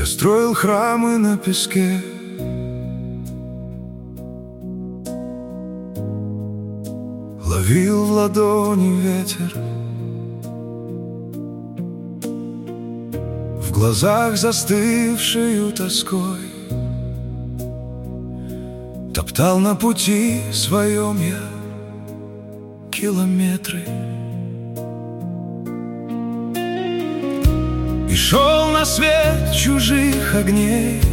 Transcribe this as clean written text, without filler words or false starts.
Я строил храмы на песке, ловил в ладони ветер, в глазах застывшею тоской. Топтал на пути своем я километры и шел на свет чужих огней.